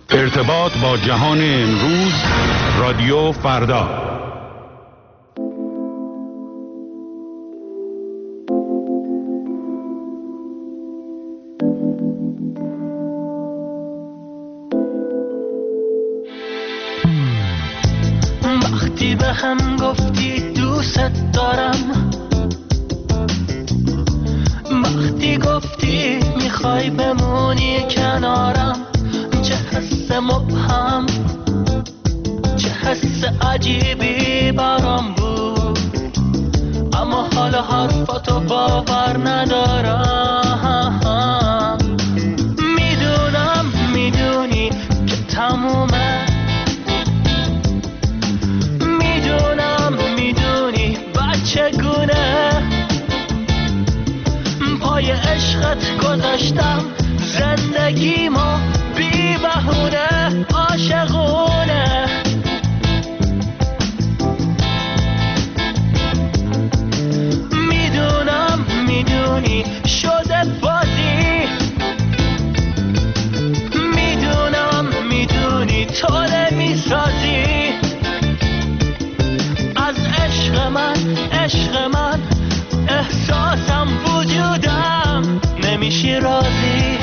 ارتباط با جهان امروز، رادیو فردا. وقتی به هم گفتی دوست دارم، وقتی گفتی میخوای بمونی کنارم، چه حس مبهم، چه حس عجیبی برام بود، اما حالا حرفاتو باور ندارم. میدونم میدونی که تمومه، میدونم میدونی بچگونه پای عشقت گذاشتم زندگیمو بی بهونه عاشقونه. میدونم میدونی شده بازی، میدونم میدونی تو نمیسازی از عشق من احساسم وجودم نمیشی راضی.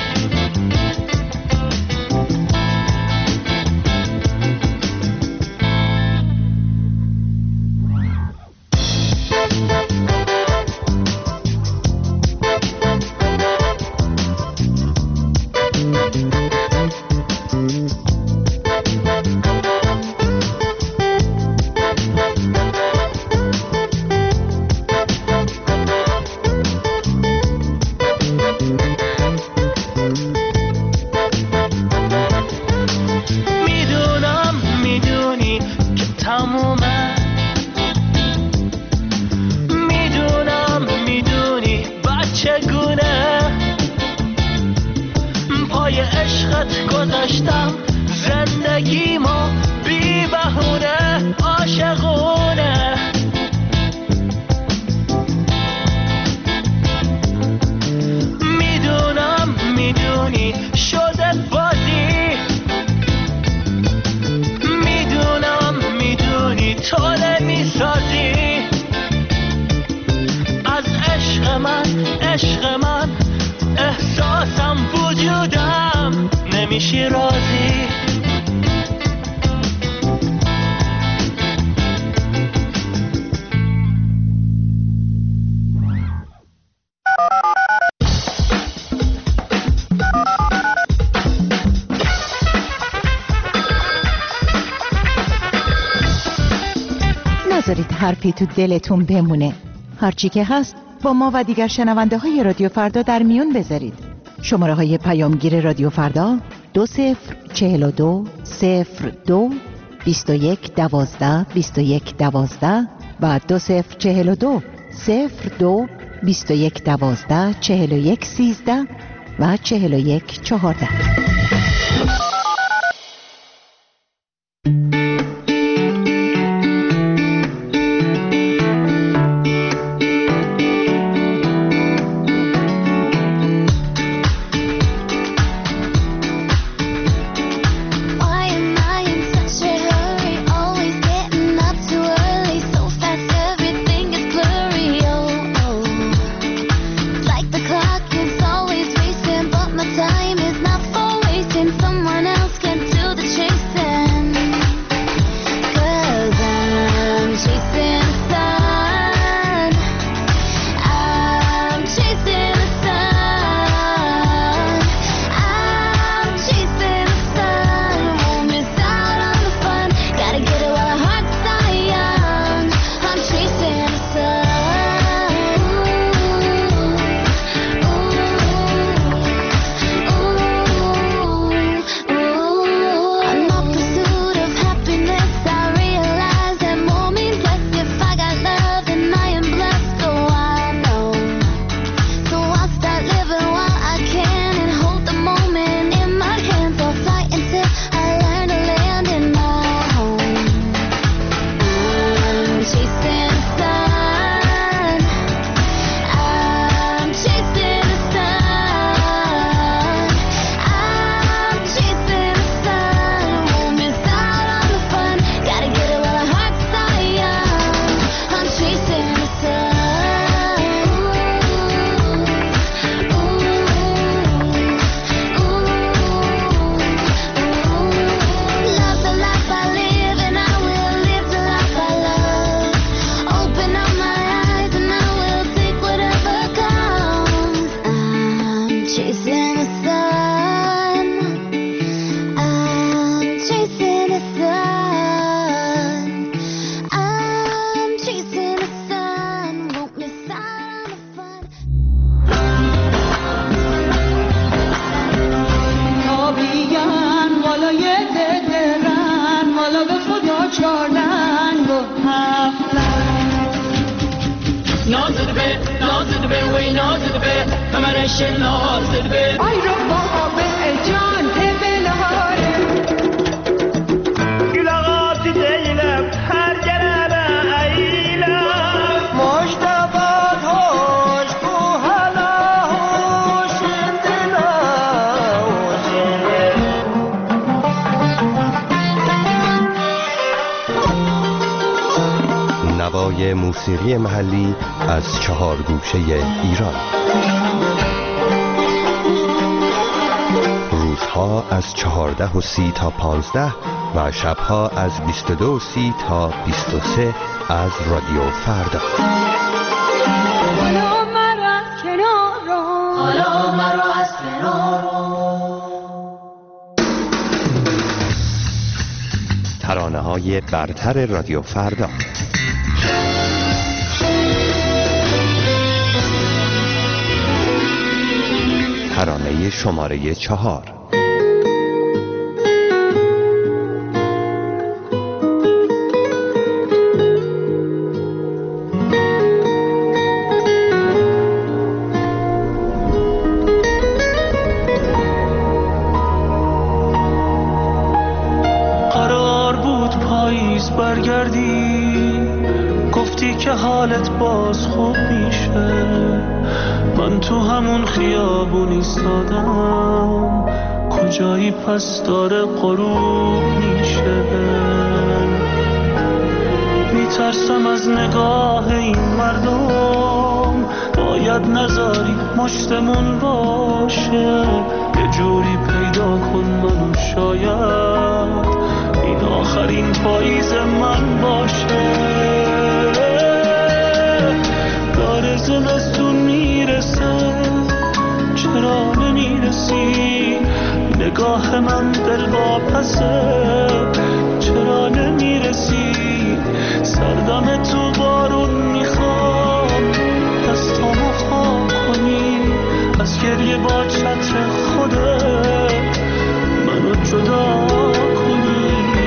نذارید حرفی تو دلتون بمونه. هرچی که هست با ما و دیگر شنونده های رادیو فردا در میون بذارید. شماره های پیامگیر رادیو فردا 2042 02 21 12 21 12 و 2042 02 21 12 41 13 و 41 14. Someone نازل به کمرش نازل به ای رو بابا به جان تبلاره گلاغاتی دیلم هر گربه ایلم مشتبات هوش کو حالا هوش دلا نوای موسیقی محلی از 4 گوشه ایران. روزها از 14:30 تا 15 و شبها از 22:30 تا 23 از رادیو فردا. حالا مرا کنارو حالا مرا از کنارو ترانه‌های برتر رادیو فردا. ترانه شماره 4. قرار بود پاییز برگردی، گفتی که حالت باز خوب میشه. من تو همون خیابون ایستادم، کجایی پس داره غروب میشه. میترسم از نگاه این مردم، باید نذاری مشتمون باشه. یه جوری پیدا کن منو، شاید این آخرین پاییز من باشه. داره زمستون میرسه، چرا نمیرسی؟ نگاه من دل واپسه، چرا نمیرسی؟ سردم تو بارون میخوام، دستامو خاک کنی، از گریه با چتر خودت منو جدا کنی.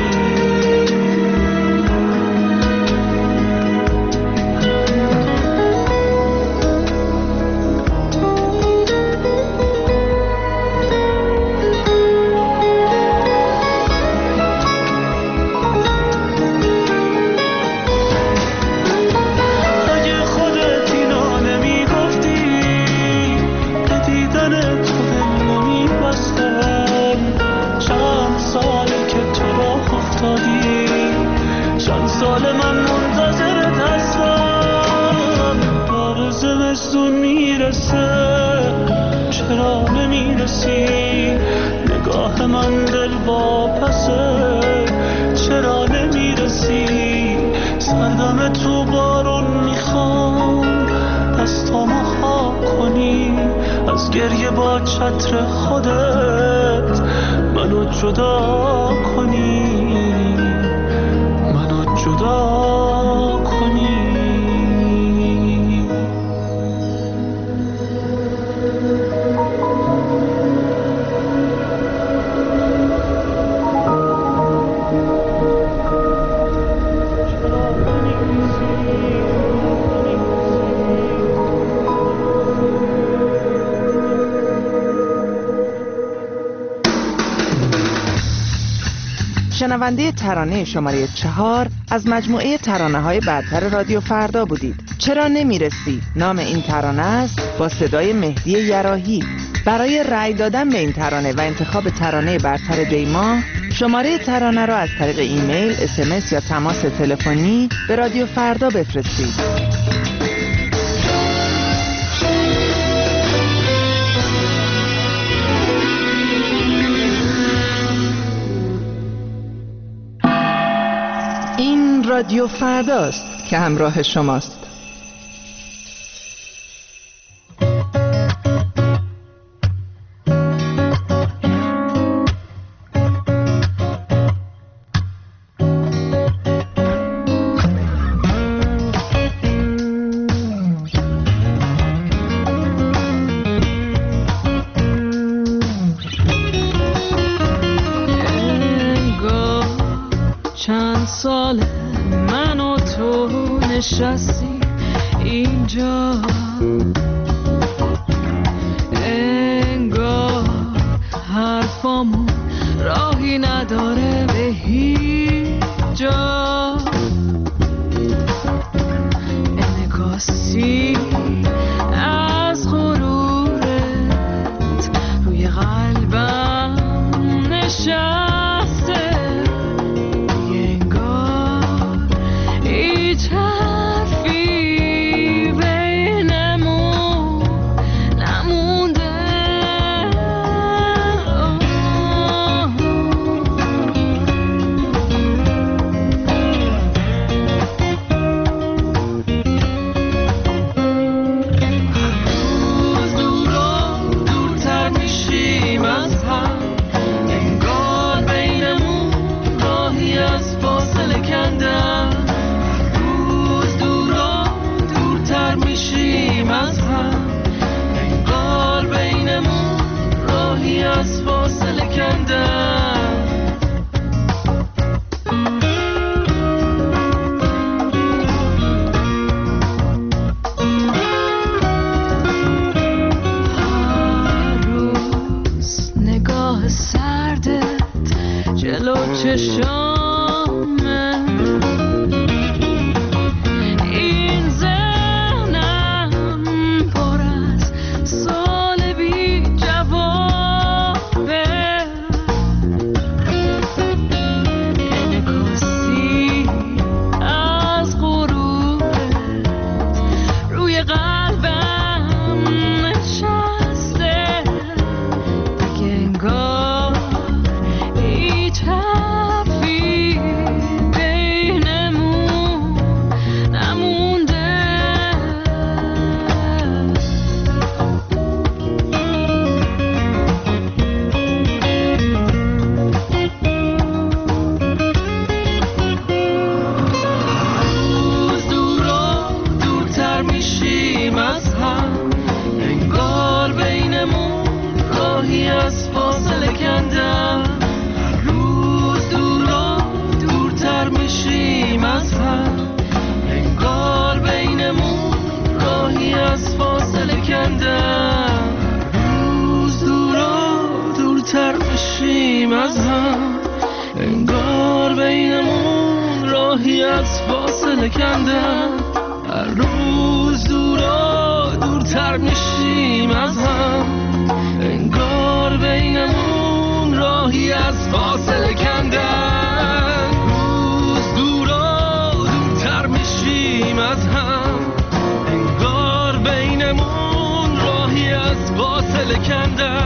سال من منتظرت هستم، داره زمستون میرسه، چرا نمیرسی؟ نگاه من دل واپسه، چرا نمیرسی؟ سردم تو بارون میخوام، دستامو خاک کنی، از گریه با چتر خودت منو جدا کنی، جدا کنی. شنونده ترانه شماره 4 از مجموعه ترانه‌های برتر رادیو فردا بودید. چرا نمیرسی؟ نام این ترانه است با صدای مهدی یراحی. برای رأی دادن به این ترانه و انتخاب ترانه برتر دیما، شماره ترانه را از طریق ایمیل، SMS یا تماس تلفنی به رادیو فردا بفرستید. رادیو فرداست که همراه شماست. چند سال من و تو نشستی اینجا، راهی نداره به هیچ جا، انعکاسی از غرورت روی قلبم نشسته، انگار هیچ حرفی بینمون نمونده. از فاصله کندم، هر روز نگاه سردت جلو چشامه، این ذهنم پر از سال بی جواب، انعکاسی از غرورت روی قلبم نشسته، دیگه انگار هیچ حرفی بینمون نمونده. روز دور و دورتر میشیم از هم، انگار بینمون راهی از فاصله کندم. روز دور و دورتر میشیم از هم، انگار بینمون راهی از فاصله کندم. روز دور و دورتر میشیم از هم، انگار بینمون راهی از فاصله کندم. هر روز دور و دورتر میشیم از هم، انگار بینمون راهی از فاصله کندم. روز دور و دورتر میشیم از هم، انگار بینمون راهی از فاصله کندم.